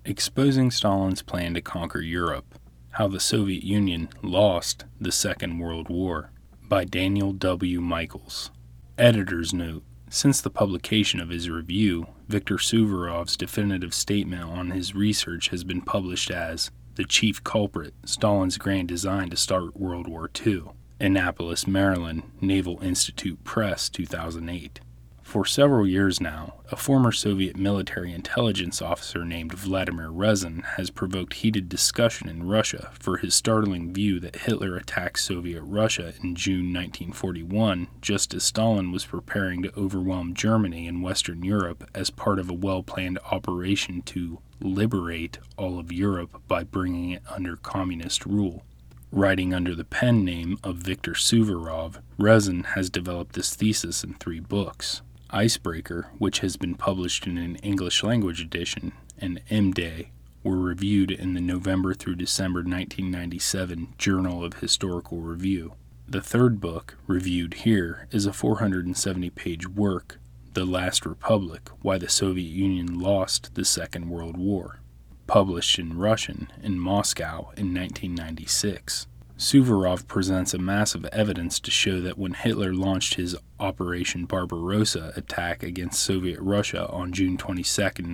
Exposing Stalin's Plan to Conquer Europe, How the Soviet Union Lost the Second World War, by Daniel W. Michaels. Editor's note: since the publication of his review, Viktor Suvorov's definitive statement on his research has been published as The Chief Culprit, Stalin's Grand Design to Start World War II. Annapolis, Maryland, Naval Institute Press, 2008. For several years now, a former Soviet military intelligence officer named Vladimir Rezin has provoked heated discussion in Russia for his startling view that Hitler attacked Soviet Russia in June 1941 just as Stalin was preparing to overwhelm Germany and Western Europe as part of a well-planned operation to liberate all of Europe by bringing it under communist rule. Writing under the pen name of Viktor Suvorov, Rezin has developed this thesis in 3 books. Icebreaker, which has been published in an English-language edition, and M-Day were reviewed in the November through December 1997 Journal of Historical Review. The 3rd book, reviewed here, is a 470-page work, The Last Republic, Why the Soviet Union Lost the Second World War, published in Russian in Moscow in 1996. Suvorov presents a massive evidence to show that when Hitler launched his Operation Barbarossa attack against Soviet Russia on June 22,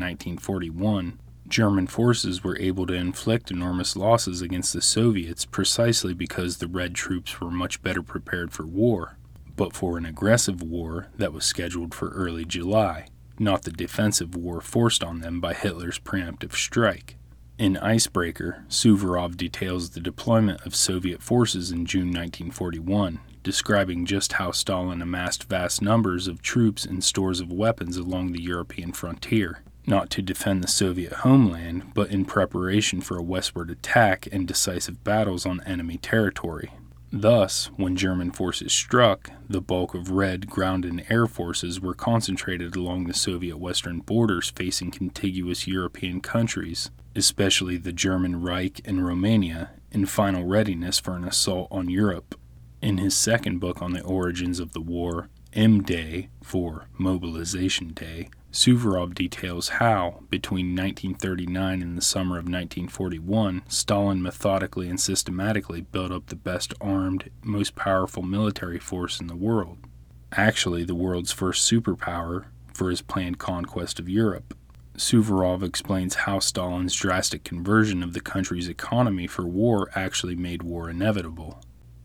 1941, German forces were able to inflict enormous losses against the Soviets precisely because the Red troops were much better prepared for war, but for an aggressive war that was scheduled for early July, not the defensive war forced on them by Hitler's preemptive strike. In Icebreaker, Suvorov details the deployment of Soviet forces in June 1941, describing just how Stalin amassed vast numbers of troops and stores of weapons along the European frontier, not to defend the Soviet homeland, but in preparation for a westward attack and decisive battles on enemy territory. Thus, when German forces struck, the bulk of Red ground and air forces were concentrated along the Soviet western borders facing contiguous European countries, especially the German Reich and Romania, in final readiness for an assault on Europe. In his 2nd book on the origins of the war, M-Day, for Mobilization Day, Suvorov details how, between 1939 and the summer of 1941, Stalin methodically and systematically built up the best armed, most powerful military force in the world, actually the world's first superpower, for his planned conquest of Europe. Suvorov explains how Stalin's drastic conversion of the country's economy for war actually made war inevitable.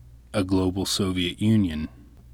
A global Soviet Union.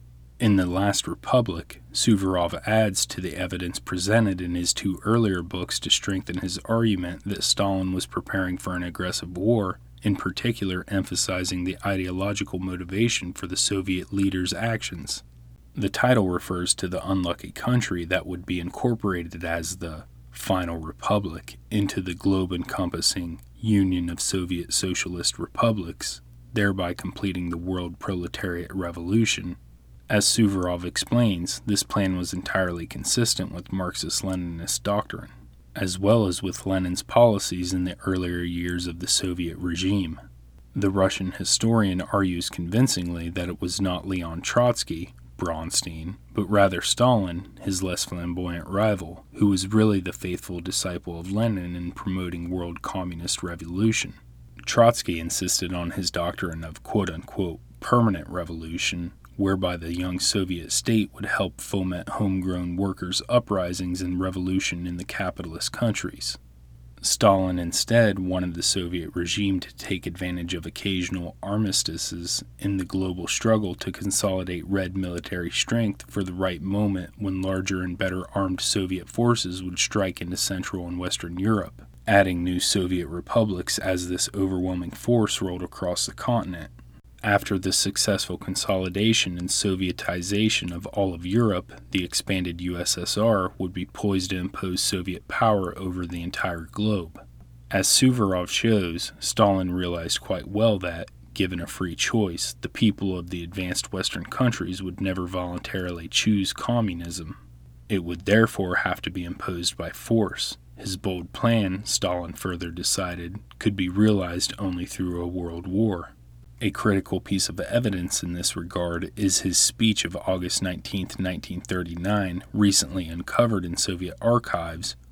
In The Last Republic, Suvorov adds to the evidence presented in his 2 earlier books to strengthen his argument that Stalin was preparing for an aggressive war, in particular emphasizing the ideological motivation for the Soviet leaders' actions. The title refers to the unlucky country that would be incorporated as the Final Republic into the globe-encompassing Union of Soviet Socialist Republics, thereby completing the world proletariat revolution. As Suvorov explains, this plan was entirely consistent with Marxist-Leninist doctrine, as well as with Lenin's policies in the earlier years of the Soviet regime. The Russian historian argues convincingly that it was not Leon Trotsky, Bronstein, but rather Stalin, his less flamboyant rival, who was really the faithful disciple of Lenin in promoting world communist revolution. Trotsky insisted on his doctrine of quote-unquote permanent revolution, whereby the young Soviet state would help foment homegrown workers' uprisings and revolution in the capitalist countries. Stalin instead wanted the Soviet regime to take advantage of occasional armistices in the global struggle to consolidate Red military strength for the right moment when larger and better armed Soviet forces would strike into Central and Western Europe, adding new Soviet republics as this overwhelming force rolled across the continent. After the successful consolidation and Sovietization of all of Europe, the expanded USSR would be poised to impose Soviet power over the entire globe. As Suvorov shows, Stalin realized quite well that, given a free choice, the people of the advanced Western countries would never voluntarily choose communism. It would therefore have to be imposed by force. His bold plan, Stalin further decided, could be realized only through a world war. A critical piece of evidence in this regard is his speech of August 19, 1939, recently uncovered in Soviet archives,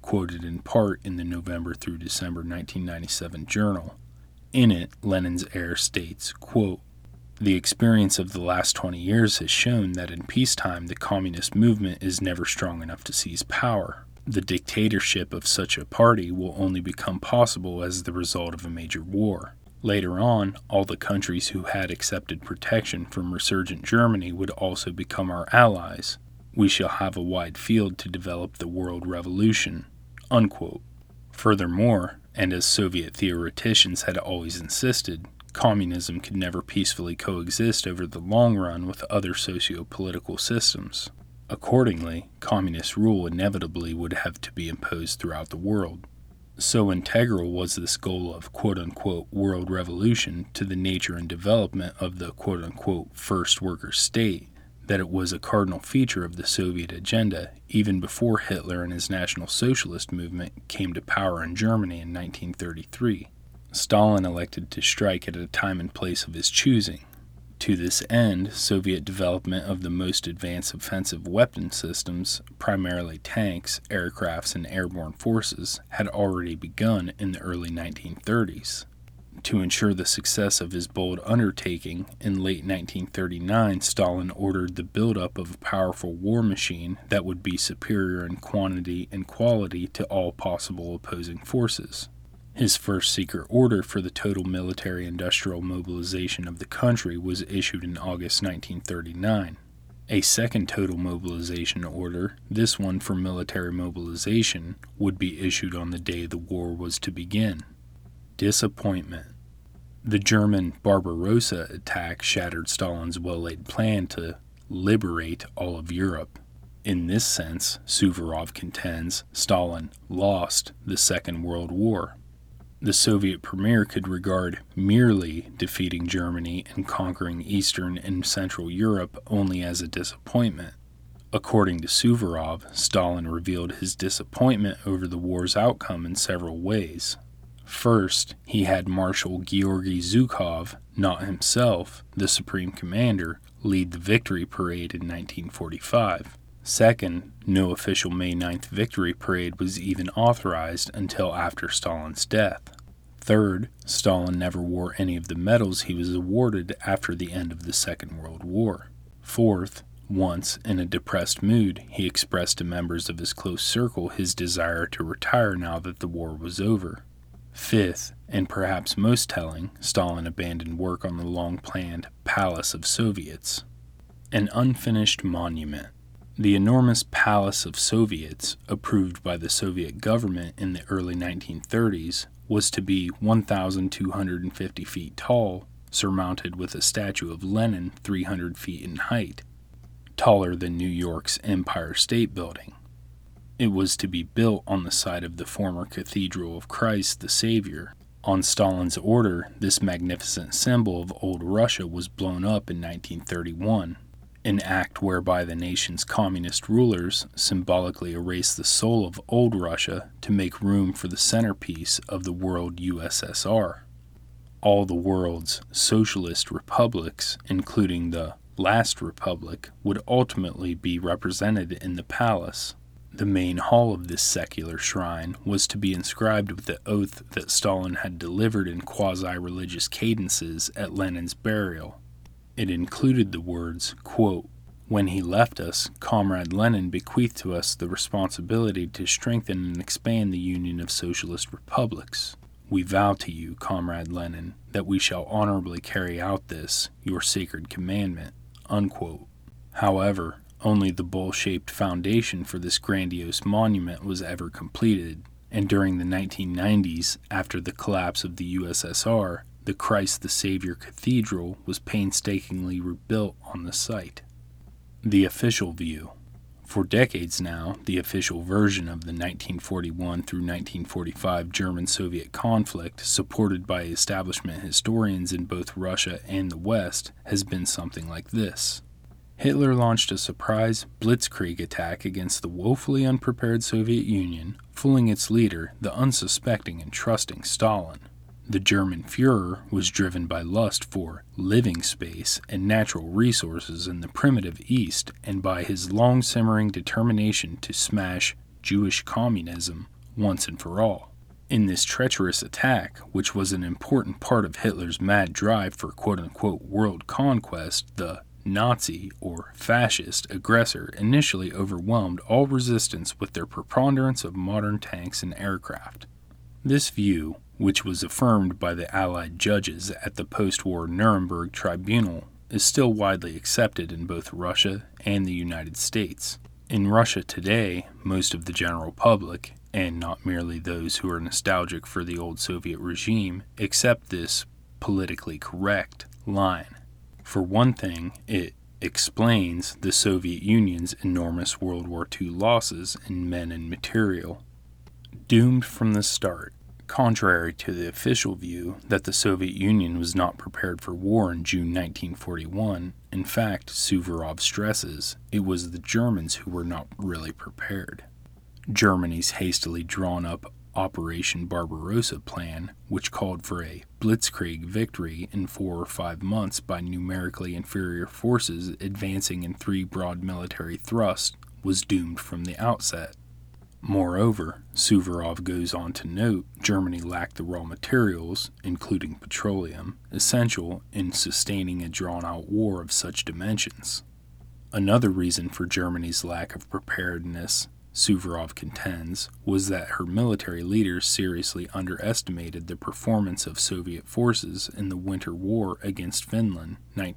quoted in part in the November through December 1997 journal. In it, Lenin's heir states, quote, "The experience of the last 20 years has shown that in peacetime the communist movement is never strong enough to seize power. The dictatorship of such a party will only become possible as the result of a major war. Later on, all the countries who had accepted protection from resurgent Germany would also become our allies. We shall have a wide field to develop the world revolution." Unquote. Furthermore, and as Soviet theoreticians had always insisted, communism could never peacefully coexist over the long run with other socio-political systems. Accordingly, communist rule inevitably would have to be imposed throughout the world. So integral was this goal of quote-unquote world revolution to the nature and development of the quote-unquote first worker state that it was a cardinal feature of the Soviet agenda even before Hitler and his National Socialist movement came to power in Germany in 1933. Stalin elected to strike at a time and place of his choosing. To this end, Soviet development of the most advanced offensive weapon systems, primarily tanks, aircrafts, and airborne forces, had already begun in the early 1930s. To ensure the success of his bold undertaking, in late 1939 Stalin ordered the buildup of a powerful war machine that would be superior in quantity and quality to all possible opposing forces. His first secret order for the total military-industrial mobilization of the country was issued in August 1939. A second total mobilization order, this one for military mobilization, would be issued on the day the war was to begin. Disappointment. The German Barbarossa attack shattered Stalin's well-laid plan to liberate all of Europe. In this sense, Suvorov contends, Stalin lost the Second World War. The Soviet premier could regard merely defeating Germany and conquering Eastern and Central Europe only as a disappointment. According to Suvorov, Stalin revealed his disappointment over the war's outcome in several ways. First, he had Marshal Georgy Zhukov, not himself the supreme commander, lead the victory parade in 1945. Second, no official May 9th victory parade was even authorized until after Stalin's death. Third, Stalin never wore any of the medals he was awarded after the end of the Second World War. Fourth, once, in a depressed mood, he expressed to members of his close circle his desire to retire now that the war was over. Fifth, and perhaps most telling, Stalin abandoned work on the long-planned Palace of Soviets. An unfinished monument. The enormous Palace of Soviets, approved by the Soviet government in the early 1930s, was to be 1,250 feet tall, surmounted with a statue of Lenin 300 feet in height, taller than New York's Empire State Building. It was to be built on the site of the former Cathedral of Christ the Savior. On Stalin's order, this magnificent symbol of old Russia was blown up in 1931. An act whereby the nation's communist rulers symbolically erased the soul of old Russia to make room for the centerpiece of the world USSR. All the world's socialist republics, including the last republic, would ultimately be represented in the palace. The main hall of this secular shrine was to be inscribed with the oath that Stalin had delivered in quasi-religious cadences at Lenin's burial. It included the words, quote, "When he left us, Comrade Lenin bequeathed to us the responsibility to strengthen and expand the Union of Socialist Republics. We vow to you, Comrade Lenin, that we shall honorably carry out this, your sacred commandment." Unquote. However, only the bowl-shaped foundation for this grandiose monument was ever completed, and during the 1990s, after the collapse of the USSR, the Christ the Savior Cathedral was painstakingly rebuilt on the site. The official view. For decades now, the official version of the 1941 through 1945 German-Soviet conflict, supported by establishment historians in both Russia and the West, has been something like this. Hitler launched a surprise blitzkrieg attack against the woefully unprepared Soviet Union, fooling its leader, the unsuspecting and trusting Stalin. The German Führer was driven by lust for living space and natural resources in the primitive East and by his long-simmering determination to smash Jewish communism, once and for all. In this treacherous attack, which was an important part of Hitler's mad drive for quote-unquote world conquest, the Nazi, or fascist, aggressor initially overwhelmed all resistance with their preponderance of modern tanks and aircraft. This view, which was affirmed by the Allied judges at the post-war Nuremberg Tribunal, is still widely accepted in both Russia and the United States. In Russia today, most of the general public, and not merely those who are nostalgic for the old Soviet regime, accept this politically correct line. For one thing, it explains the Soviet Union's enormous World War II losses in men and material. Doomed from the start, contrary to the official view that the Soviet Union was not prepared for war in June 1941, in fact, Suvorov stresses it was the Germans who were not really prepared. Germany's hastily drawn-up Operation Barbarossa plan, which called for a blitzkrieg victory in 4 or 5 months by numerically inferior forces advancing in 3 broad military thrusts, was doomed from the outset. Moreover, Suvorov goes on to note Germany lacked the raw materials, including petroleum, essential in sustaining a drawn-out war of such dimensions. Another reason for Germany's lack of preparedness, Suvorov contends, was that her military leaders seriously underestimated the performance of Soviet forces in the Winter War against Finland,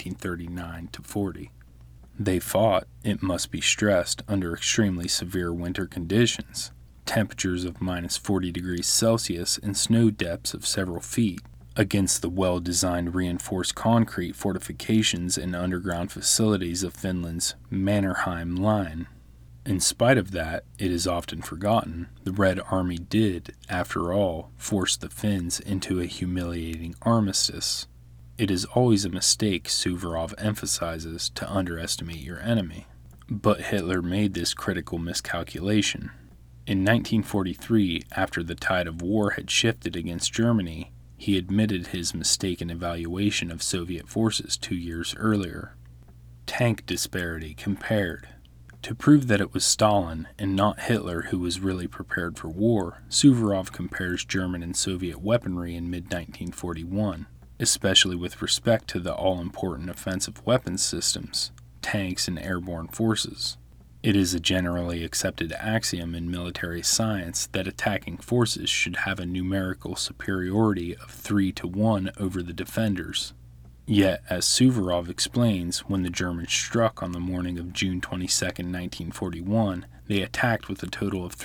1939-40. They fought, it must be stressed, under extremely severe winter conditions, temperatures of minus 40 degrees Celsius and snow depths of several feet, against the well-designed reinforced concrete fortifications and underground facilities of Finland's Mannerheim Line. In spite of that, it is often forgotten, the Red Army did, after all, force the Finns into a humiliating armistice. It is always a mistake, Suvorov emphasizes, to underestimate your enemy. But Hitler made this critical miscalculation. In 1943, after the tide of war had shifted against Germany, he admitted his mistaken evaluation of Soviet forces 2 years earlier. Tank disparity compared. To prove that it was Stalin and not Hitler who was really prepared for war, Suvorov compares German and Soviet weaponry in mid-1941, especially with respect to the all-important offensive weapons systems, tanks and airborne forces. It is a generally accepted axiom in military science that attacking forces should have a numerical superiority of 3-1 over the defenders. Yet, as Suvorov explains, when the Germans struck on the morning of June 22, 1941, they attacked with a total of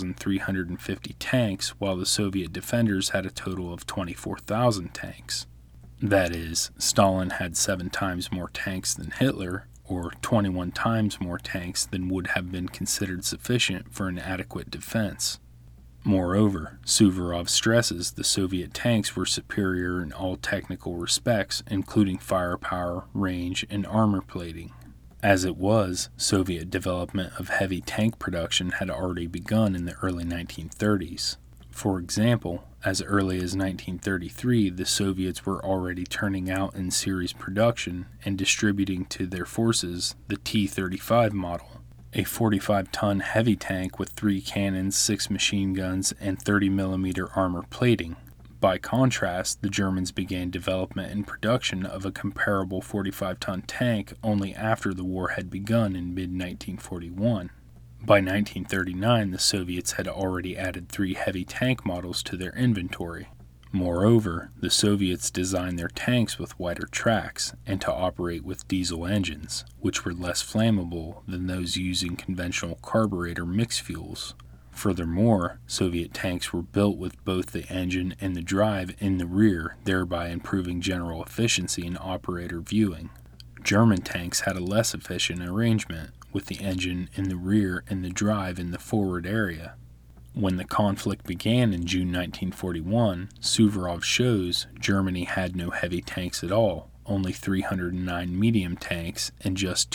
3,350 tanks, while the Soviet defenders had a total of 24,000 tanks. That is, Stalin had 7 times more tanks than Hitler, or 21 times more tanks than would have been considered sufficient for an adequate defense. Moreover, Suvorov stresses the Soviet tanks were superior in all technical respects, including firepower, range, and armor plating. As it was, Soviet development of heavy tank production had already begun in the early 1930s. For example, as early as 1933, the Soviets were already turning out in series production and distributing to their forces the T-35 model, a 45-ton heavy tank with 3 cannons, 6 machine guns, and 30mm armor plating. By contrast, the Germans began development and production of a comparable 45-ton tank only after the war had begun in mid-1941. By 1939, the Soviets had already added 3 heavy tank models to their inventory. Moreover, the Soviets designed their tanks with wider tracks and to operate with diesel engines, which were less flammable than those using conventional carburetor mixed fuels. Furthermore, Soviet tanks were built with both the engine and the drive in the rear, thereby improving general efficiency in operator viewing. German tanks had a less efficient arrangement, with the engine in the rear and the drive in the forward area. When the conflict began in June 1941, Suvorov shows Germany had no heavy tanks at all, only 309 medium tanks and just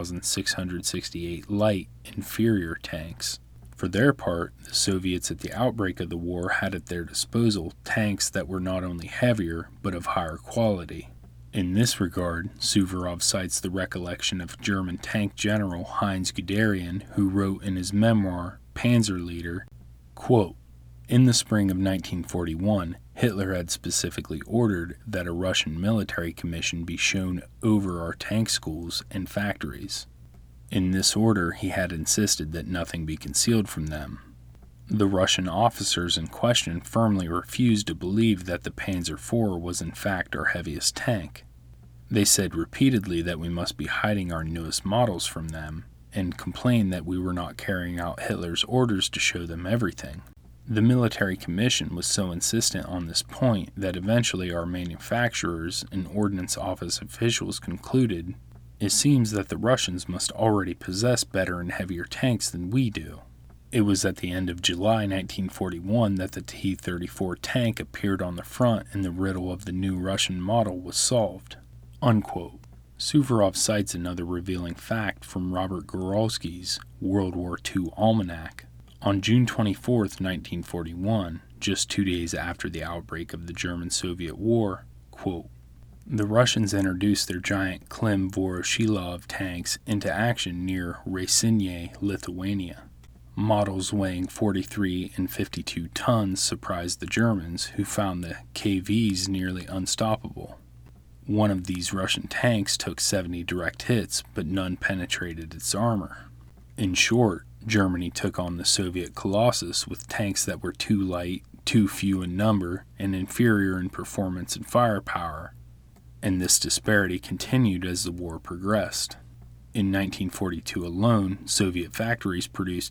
2,668 light, inferior tanks. For their part, the Soviets at the outbreak of the war had at their disposal tanks that were not only heavier, but of higher quality. In this regard, Suvorov cites the recollection of German tank general Heinz Guderian, who wrote in his memoir, Panzerleader, quote, In the spring of 1941, Hitler had specifically ordered that a Russian military commission be shown over our tank schools and factories. In this order, he had insisted that nothing be concealed from them. The Russian officers in question firmly refused to believe that the Panzer IV was in fact our heaviest tank. They said repeatedly that we must be hiding our newest models from them, and complained that we were not carrying out Hitler's orders to show them everything. The military commission was so insistent on this point that eventually our manufacturers and ordnance office officials concluded, it seems that the Russians must already possess better and heavier tanks than we do. It was at the end of July 1941 that the T-34 tank appeared on the front and the riddle of the new Russian model was solved." Unquote. Suvorov cites another revealing fact from Robert Goralski's World War II Almanac. On June 24, 1941, just 2 days after the outbreak of the German-Soviet War, quote, "The Russians introduced their giant Klim Voroshilov tanks into action near Raisinye, Lithuania. Models weighing 43 and 52 tons surprised the Germans, who found the KVs nearly unstoppable. One of these Russian tanks took 70 direct hits, but none penetrated its armor. In short, Germany took on the Soviet Colossus with tanks that were too light, too few in number, and inferior in performance and firepower, and this disparity continued as the war progressed. In 1942 alone, Soviet factories produced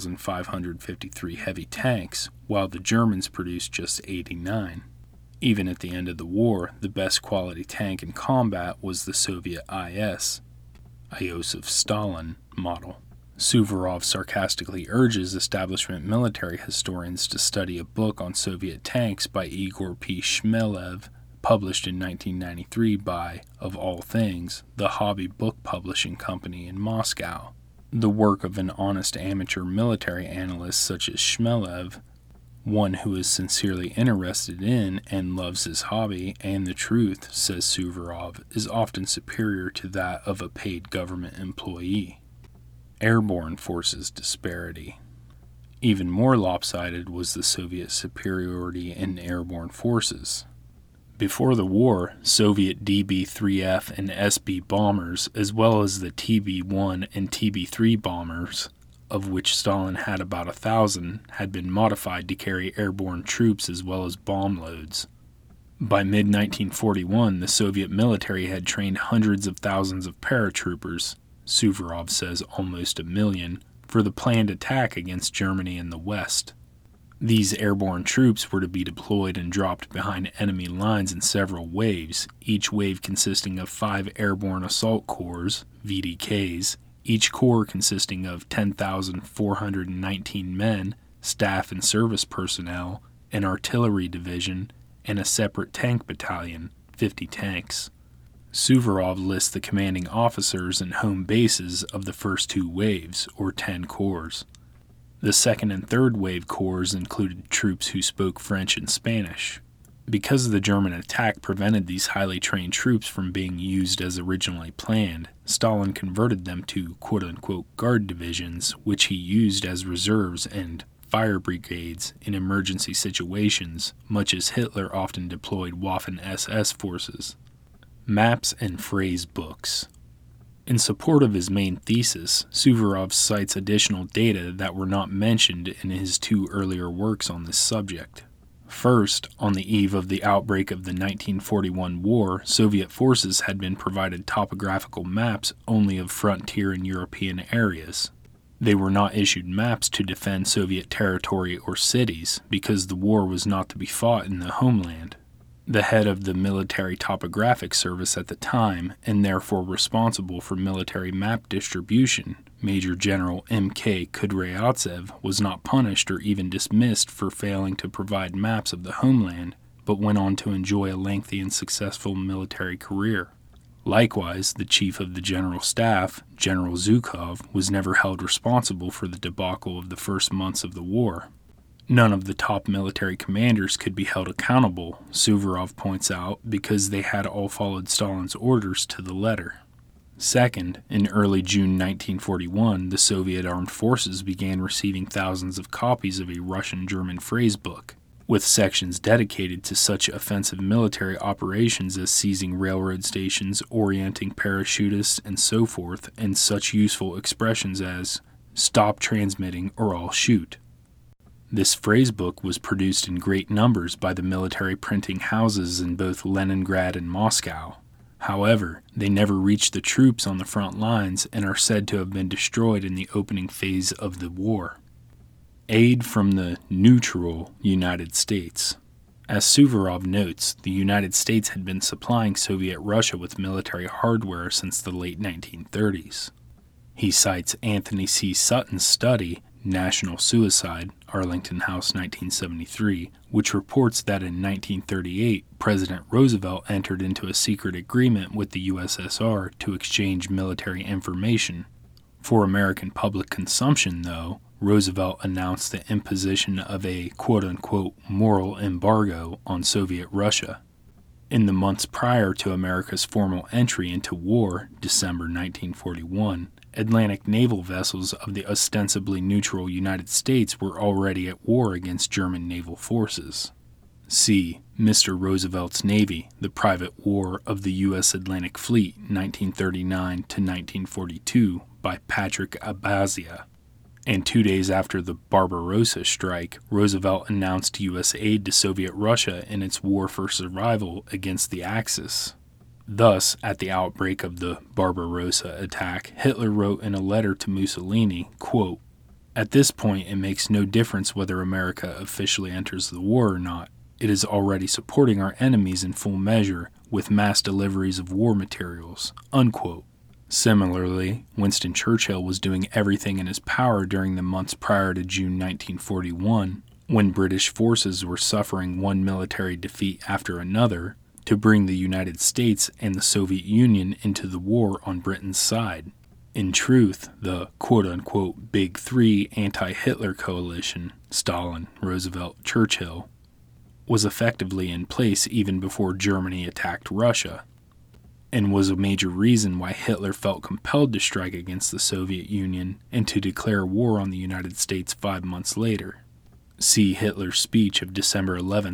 2,553 heavy tanks, while the Germans produced just 89. Even at the end of the war, the best quality tank in combat was the Soviet IS, Iosif Stalin model. Suvorov sarcastically urges establishment military historians to study a book on Soviet tanks by Igor P. Shmelev, published in 1993 by, of all things, the Hobby Book Publishing Company in Moscow. The work of an honest amateur military analyst such as Shmelev, one who is sincerely interested in and loves his hobby and the truth, says Suvorov, is often superior to that of a paid government employee. Airborne forces disparity. Even more lopsided was the Soviet superiority in airborne forces. Before the war, Soviet DB-3F and SB bombers, as well as the TB-1 and TB-3 bombers, of which Stalin had about 1,000, had been modified to carry airborne troops as well as bomb loads. By mid-1941, the Soviet military had trained hundreds of thousands of paratroopers, Suvorov says almost 1 million, for the planned attack against Germany in the West. These airborne troops were to be deployed and dropped behind enemy lines in several waves, each wave consisting of 5 airborne assault corps, VDKs, each corps consisting of 10,419 men, staff and service personnel, an artillery division, and a separate tank battalion, 50 tanks. Suvorov lists the commanding officers and home bases of the first 2 waves, or 10 corps. The second and third wave corps included troops who spoke French and Spanish. Because the German attack prevented these highly trained troops from being used as originally planned, Stalin converted them to quote-unquote guard divisions, which he used as reserves and fire brigades in emergency situations, much as Hitler often deployed Waffen-SS forces. Maps and phrase books. In support of his main thesis, Suvorov cites additional data that were not mentioned in his 2 earlier works on this subject. First, on the eve of the outbreak of the 1941 war, Soviet forces had been provided topographical maps only of frontier and European areas. They were not issued maps to defend Soviet territory or cities, because the war was not to be fought in the homeland. The head of the Military Topographic Service at the time, and therefore responsible for military map distribution, Major General M.K. Kudryavtsev, was not punished or even dismissed for failing to provide maps of the homeland, but went on to enjoy a lengthy and successful military career. Likewise, the Chief of the General Staff, General Zhukov, was never held responsible for the debacle of the first months of the war. None of the top military commanders could be held accountable, Suvorov points out, because they had all followed Stalin's orders to the letter. Second, in early June 1941, the Soviet armed forces began receiving thousands of copies of a Russian-German phrase book, with sections dedicated to such offensive military operations as seizing railroad stations, orienting parachutists, and so forth, and such useful expressions as, "Stop transmitting or I'll shoot." This phrase book was produced in great numbers by the military printing houses in both Leningrad and Moscow. However, they never reached the troops on the front lines and are said to have been destroyed in the opening phase of the war. Aid from the neutral United States. As Suvorov notes, the United States had been supplying Soviet Russia with military hardware since the late 1930s. He cites Anthony C. Sutton's study, National Suicide, Arlington House, 1973, which reports that in 1938, President Roosevelt entered into a secret agreement with the USSR to exchange military information. For American public consumption, though, Roosevelt announced the imposition of a quote-unquote moral embargo on Soviet Russia. In the months prior to America's formal entry into war, December 1941, Atlantic naval vessels of the ostensibly neutral United States were already at war against German naval forces. See Mr. Roosevelt's Navy, The Private War of the U.S. Atlantic Fleet, 1939 to 1942, by Patrick Abazia. And 2 days after the Barbarossa strike, Roosevelt announced U.S. aid to Soviet Russia in its war for survival against the Axis. Thus, at the outbreak of the Barbarossa attack, Hitler wrote in a letter to Mussolini, quote, "At this point, it makes no difference whether America officially enters the war or not. It is already supporting our enemies in full measure with mass deliveries of war materials." Unquote. Similarly, Winston Churchill was doing everything in his power during the months prior to June 1941, when British forces were suffering one military defeat after another, to bring the United States and the Soviet Union into the war on Britain's side. In truth, the quote-unquote Big Three anti-Hitler coalition, Stalin, Roosevelt, Churchill, was effectively in place even before Germany attacked Russia, and was a major reason why Hitler felt compelled to strike against the Soviet Union and to declare war on the United States 5 months later. See Hitler's speech of December 11,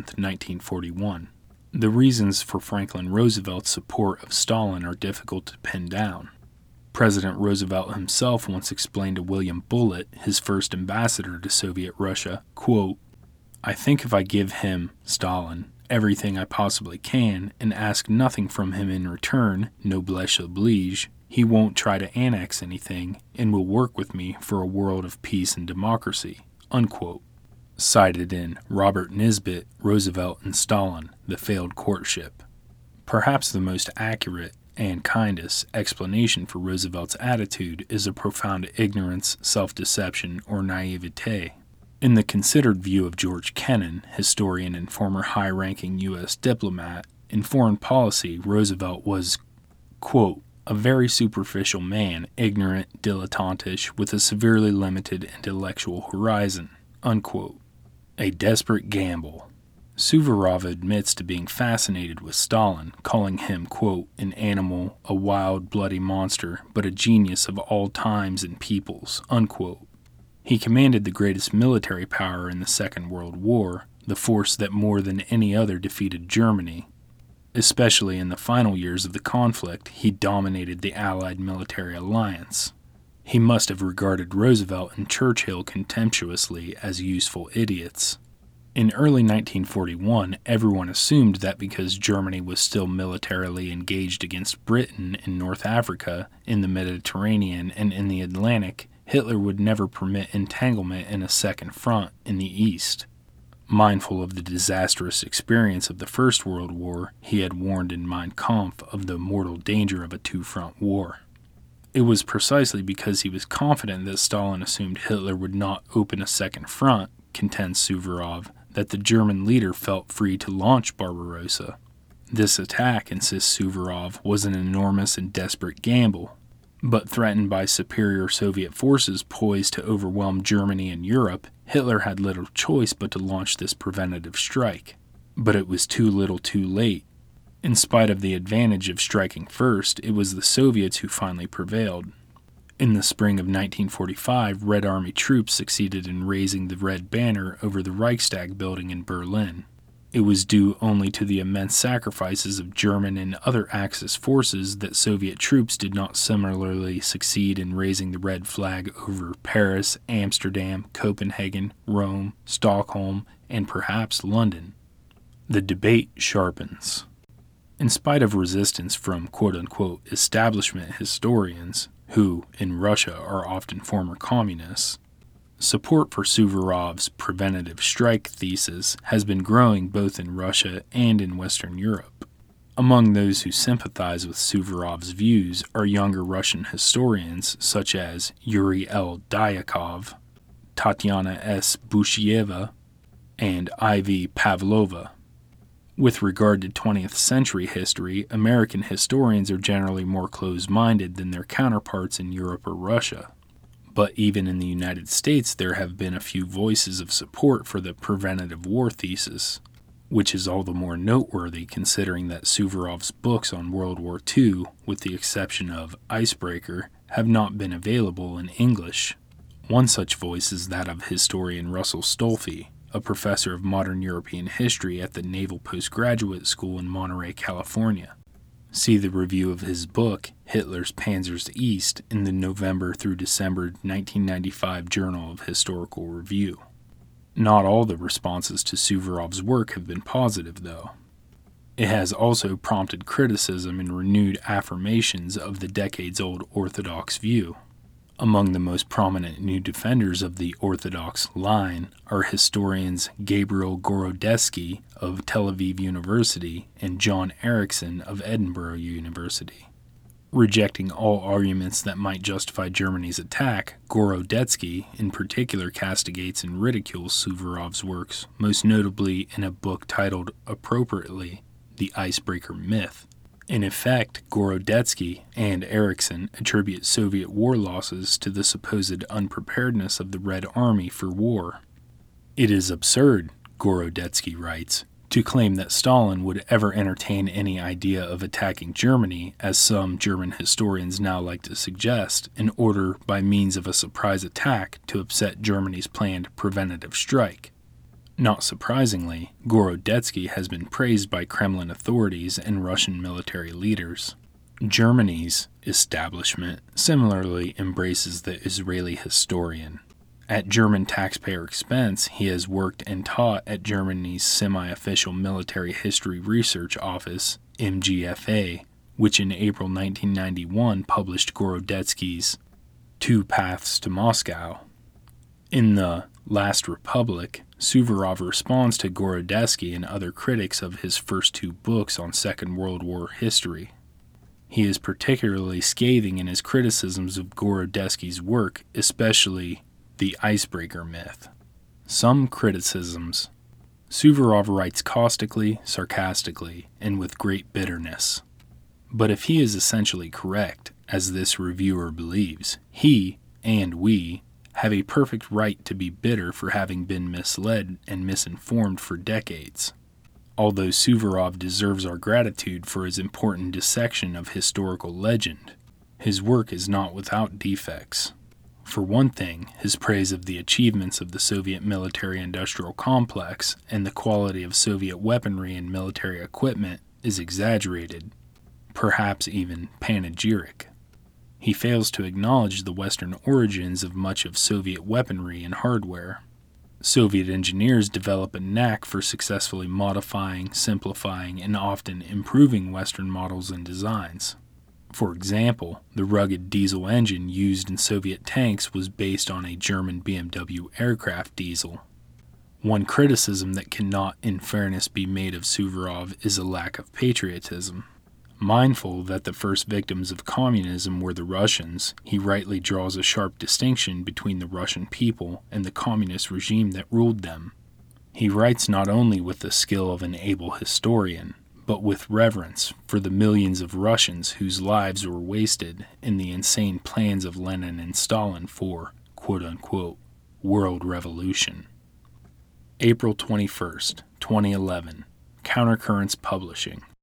1941. The reasons for Franklin Roosevelt's support of Stalin are difficult to pin down. President Roosevelt himself once explained to William Bullitt, his first ambassador to Soviet Russia, quote, "I think if I give him, Stalin, everything I possibly can and ask nothing from him in return, noblesse oblige, he won't try to annex anything and will work with me for a world of peace and democracy." Unquote. Cited in Robert Nisbet, Roosevelt and Stalin, The Failed Courtship. Perhaps the most accurate and kindest explanation for Roosevelt's attitude is a profound ignorance, self-deception, or naivete. In the considered view of George Kennan, historian and former high-ranking U.S. diplomat, in foreign policy, Roosevelt was, quote, "a very superficial man, ignorant, dilettantish, with a severely limited intellectual horizon," unquote. A desperate gamble. Suvorov admits to being fascinated with Stalin, calling him, quote, "an animal, a wild, bloody monster, but a genius of all times and peoples," unquote. He commanded the greatest military power in the Second World War, the force that more than any other defeated Germany. Especially in the final years of the conflict, he dominated the Allied military alliance. He must have regarded Roosevelt and Churchill contemptuously as useful idiots. In early 1941, everyone assumed that because Germany was still militarily engaged against Britain in North Africa, in the Mediterranean, and in the Atlantic, Hitler would never permit entanglement in a second front in the East. Mindful of the disastrous experience of the First World War, he had warned in Mein Kampf of the mortal danger of a two-front war. It was precisely because he was confident that Stalin assumed Hitler would not open a second front, contends Suvorov, that the German leader felt free to launch Barbarossa. This attack, insists Suvorov, was an enormous and desperate gamble. But threatened by superior Soviet forces poised to overwhelm Germany and Europe, Hitler had little choice but to launch this preventative strike. But it was too little too late. In spite of the advantage of striking first, it was the Soviets who finally prevailed. In the spring of 1945, Red Army troops succeeded in raising the Red Banner over the Reichstag building in Berlin. It was due only to the immense sacrifices of German and other Axis forces that Soviet troops did not similarly succeed in raising the red flag over Paris, Amsterdam, Copenhagen, Rome, Stockholm, and perhaps London. The debate sharpens. In spite of resistance from quote-unquote establishment historians, who, in Russia, are often former communists, support for Suvorov's preventative strike thesis has been growing both in Russia and in Western Europe. Among those who sympathize with Suvorov's views are younger Russian historians such as Yuri L. Dyakov, Tatiana S. Bushieva, and I.V. Pavlova. With regard to 20th century history, American historians are generally more closed-minded than their counterparts in Europe or Russia. But even in the United States, there have been a few voices of support for the preventative war thesis, which is all the more noteworthy considering that Suvorov's books on World War II, with the exception of Icebreaker, have not been available in English. One such voice is that of historian Russell Stolfi, a professor of modern European history at the Naval Postgraduate School in Monterey, California. See the review of his book, Hitler's Panzers East, in the November through December 1995 Journal of Historical Review. Not all the responses to Suvorov's work have been positive, though. It has also prompted criticism and renewed affirmations of the decades-old Orthodox view. Among the most prominent new defenders of the Orthodox line are historians Gabriel Gorodetzky of Tel Aviv University and John Erickson of Edinburgh University. Rejecting all arguments that might justify Germany's attack, Gorodetzky in particular castigates and ridicules Suvorov's works, most notably in a book titled, appropriately, The Icebreaker Myth. In effect, Gorodetzky and Erickson attribute Soviet war losses to the supposed unpreparedness of the Red Army for war. It is absurd, Gorodetzky writes, to claim that Stalin would ever entertain any idea of attacking Germany, as some German historians now like to suggest, in order, by means of a surprise attack, to upset Germany's planned preventative strike. Not surprisingly, Gorodetzky has been praised by Kremlin authorities and Russian military leaders. Germany's establishment similarly embraces the Israeli historian. At German taxpayer expense, he has worked and taught at Germany's semi-official Military History Research Office, MGFA, which in April 1991 published Gorodetzky's Two Paths to Moscow. In the Last Republic, Suvorov responds to Gorodetzky and other critics of his first two books on Second World War history. He is particularly scathing in his criticisms of Gorodetzky's work, especially The Icebreaker Myth. Some criticisms. Suvorov writes caustically, sarcastically, and with great bitterness. But if he is essentially correct, as this reviewer believes, he, and we, have a perfect right to be bitter for having been misled and misinformed for decades. Although Suvorov deserves our gratitude for his important dissection of historical legend, his work is not without defects. For one thing, his praise of the achievements of the Soviet military-industrial complex and the quality of Soviet weaponry and military equipment is exaggerated, perhaps even panegyric. He fails to acknowledge the Western origins of much of Soviet weaponry and hardware. Soviet engineers develop a knack for successfully modifying, simplifying, and often improving Western models and designs. For example, the rugged diesel engine used in Soviet tanks was based on a German BMW aircraft diesel. One criticism that cannot, in fairness, be made of Suvorov is a lack of patriotism. Mindful that the first victims of communism were the Russians, he rightly draws a sharp distinction between the Russian people and the communist regime that ruled them. He writes not only with the skill of an able historian, but with reverence for the millions of Russians whose lives were wasted in the insane plans of Lenin and Stalin for, quote-unquote, world revolution. April 21st, 2011, Countercurrents Publishing.